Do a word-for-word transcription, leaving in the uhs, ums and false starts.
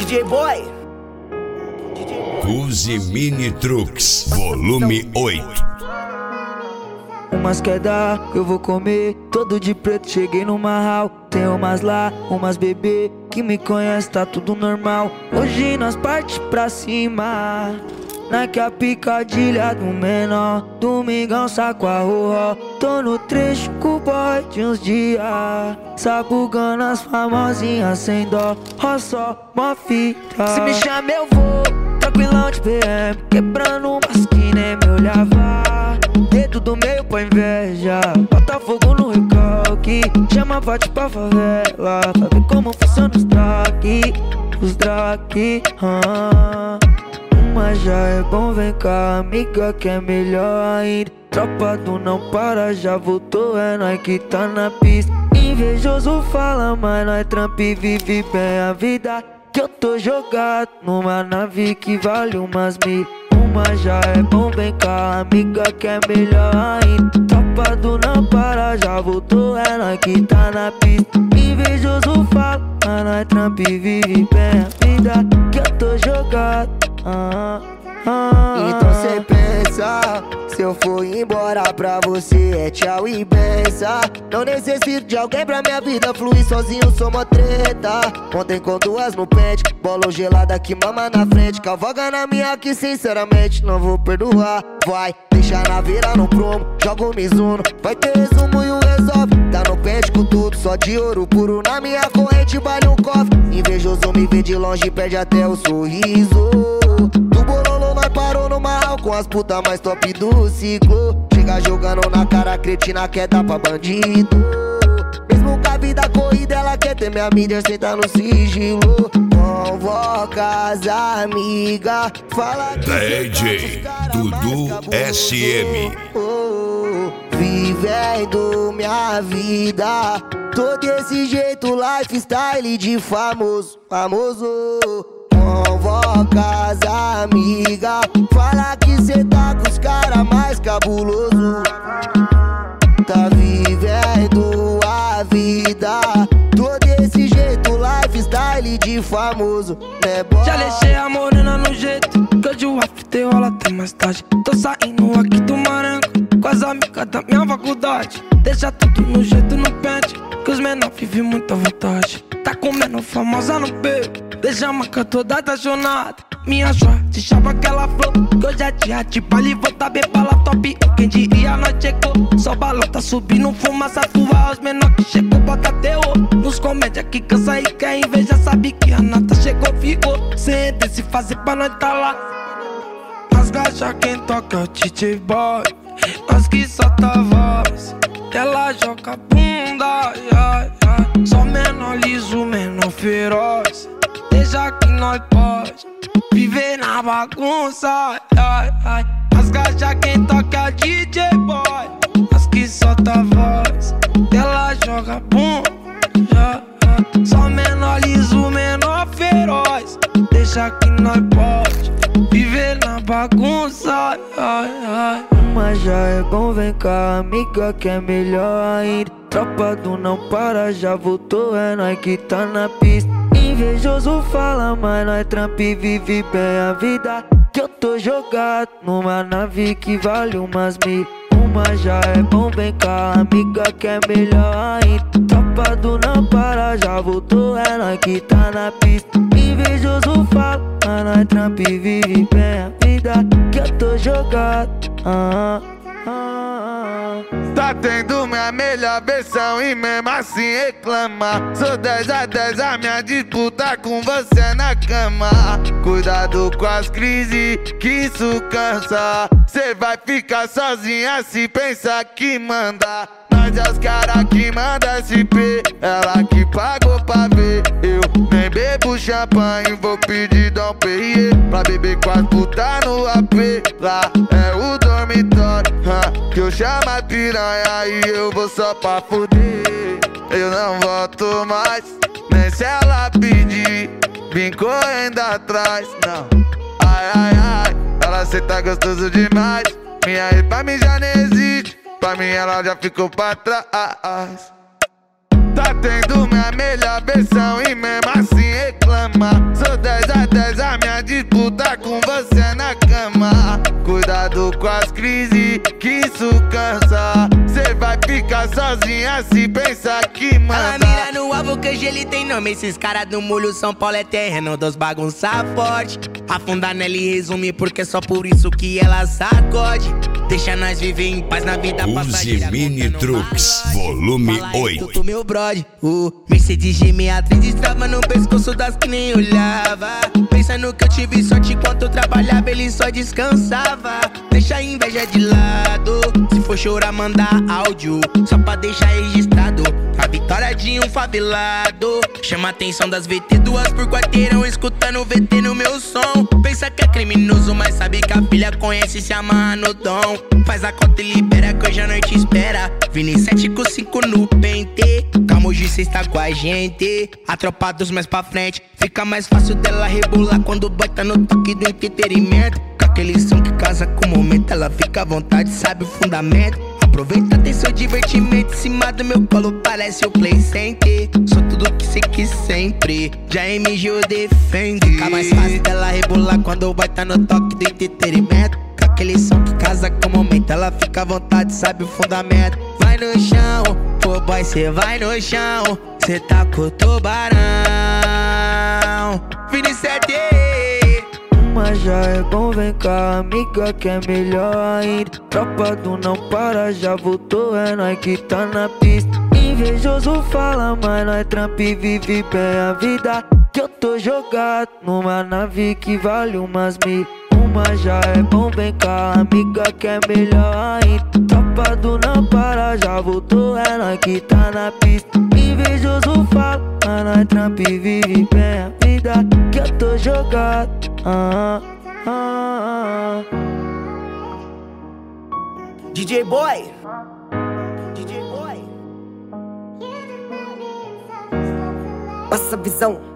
D J Boy. Cuzi Mini Trucks, volume oito. Umas quer dar, eu vou comer. Todo de preto, cheguei no marral. Tem umas lá, umas bebê. Que me conhece, tá tudo normal. Hoje nós parte pra cima. Nike a picadilha do menor. Domingão saco a rua. Tô no trecho com o boy de uns dias. Sabugando as famosinhas sem dó. Ó só, mó fita. Se me chama eu vou, tranquilão de P M. Quebrando umas que nem me olhava. Dedo do meio pra inveja. Bota fogo no recalque. Chama bate pra favela. Pra ver como funciona os drag. Os drag, ah. Mas já é bom, vem cá, amiga, que é melhor ainda. Tropa do não para, já voltou, é nóis que tá na pista. Invejoso fala, mas nós trampa e vive bem a vida. Que eu tô jogado numa nave que vale umas mil. Uma já é bom, vem cá, amiga, que é melhor ainda. Tropa do não para, já voltou, é nóis que tá na pista. Invejoso fala, mas nós trampa e vive bem a vida. Que eu tô jogado. Ah, ah, então cê pensa, se eu for embora pra você é tchau e benção. Não necessito de alguém pra minha vida fluir, sozinho sou mó treta. Ontem com duas no pente, bola gelada que mama na frente. Cavalga na minha que sinceramente não vou perdoar. Vai, deixa na vira no promo, joga o Mizuno. Vai ter resumo e o resolve. Tá no pente com tudo, só de ouro puro. Na minha corrente vale um cofre. Invejoso me vê de longe, perde até o sorriso. Do bololô nós parou no marral com as putas mais top do ciclo. Chega jogando na cara cretina, quer dar pra bandido. Mesmo com a vida corrida, ela quer ter minha mídia, senta no sigilo. Convoca as amigas, fala que D J Dudu S M. oh, vivendo minha vida, tô desse jeito, lifestyle de famoso, famoso. Convoca as amigas, fala que cê tá com os cara mais cabuloso. Tá vivendo a vida, tô desse jeito, lifestyle de famoso, né, boy? Já deixei a morena no jeito, que hoje o after rola até mais tarde. Tô saindo aqui do Maranhão, com as amigas da minha faculdade. Deixa tudo no jeito, no pente, que os menor vivem muita vontade. Tá comendo famosa no beco, deixa a marca toda apaixonada. Minha joia, te chama aquela flor, que hoje é dia de baile, vou tá bem bala top. Quem diria nós chegou, só balota subindo, fumaça tua. Os menor que chegou, bota terror. Nos comédia que cansa e quer inveja, sabe que a nata chegou, ficou. Sem desse fazer pra nós tá lá. As gajas quem toca é o D J Boy, nós que solta a voz, ela joga bunda, ai, ai. Só menor liso, menor feroz. Deixa que nós pode viver na bagunça, ai, ai. As gajas quem toca é o D J Boy, as que solta a voz, ela joga bunda, ai, ai. Só menor liso, menor feroz. Deixa que nós pode viver na bagunça, ai, ai. Uma já é bom, vem cá, amiga, que é melhor ainda. Tropa do não para, já voltou, é nóis que tá na pista. Invejoso fala, mas nós trampa e vive bem a vida. Que eu tô jogado numa nave que vale umas mil. Uma já é bom, vem cá, amiga, que é melhor ainda. Tropa do não para, já voltou, é nóis que tá na pista. Invejoso fala, mas nós trampa e vive bem a vida. Que eu tô jogado, ah, ah, ah. Tá tendo minha melhor versão e mesmo assim reclama. Sou dez a dez, a minha disputa com você na cama. Cuidado com as crises, que isso cansa. Cê vai ficar sozinha se pensar que manda. Nós é os cara que manda S P, ela que pagou pra ver. Eu nem bebo champanhe, vou pedir Dom Perrier pra beber com as putas no A P. Lá é o dormitório, huh, que eu chamo a piranha e eu vou só pra fuder. Eu não volto mais, nem se ela pedir, vim correndo atrás, não. Ai, ai, ai, ela cê tá gostoso demais. Minha rei pra mim já nem existe, pra mim ela já ficou pra trás. Tá tendo minha melhor versão e mesmo assim reclama. Sou dez a dez, a minha disputa com você na cama. Cuidado com as crises, que isso cansa. Cê vai ficar sozinha se pensar que manda. Ela mira no alvo que hoje ele tem nome. Esses caras do molho São Paulo é terreno dos bagunça forte. Afundar nela e resumir porque só por isso que ela sacode. Deixa nós viver em paz na vida passageira. Uzi Mini Trucks, volume oito. Do meu brother, o Mercedes G sessenta e três destrava no pescoço das que nem olhava. Pensando que eu tive sorte enquanto eu trabalhava, ele só descansava. Deixa a inveja de lado, se for chorar mandar áudio, só pra deixar registrado a vitória de um favelado. Chama a atenção das V T, duas por quarteirão, escutando o V T no meu som. Pensa que é criminoso, mas sabe que a filha conhece e se amarra no dom. Faz a conta e libera que hoje a noite espera. Vini sete com cinco no pente, calma, hoje cê está com a gente. A tropa dos mais pra frente, fica mais fácil dela rebolar quando bota no toque do entretenimento. Com aquele som que casa com o momento, ela fica à vontade, sabe o fundamento. Aproveita, tem seu divertimento em cima do meu colo, parece o Play Center. Sou tudo que cê quis sempre, já M G eu defende. Fica mais fácil dela rebolar quando bota no toque do entretenimento. Com aquele som que casa com o momento, ela fica à vontade, sabe o fundamento. Vai no chão, pô boy, cê vai no chão, cê tá com o tubarão. Vini sete. Mas já é bom, vem cá, amiga, que é melhor ainda. Tropa do não para, já voltou, é nós que tá na pista. Invejoso fala, mas nós trampa e vive bem a vida. Que eu tô jogado numa nave que vale umas mil. Uma já é bom, vem cá, amiga, que é melhor ainda. Tropa do não para, já voltou, é nós que tá na pista. Invejoso fala, mas nós trampa e vive bem a vida. Que eu tô jogado. Ah, ah, ah. D J Boy, D J Boy, Passa a visão.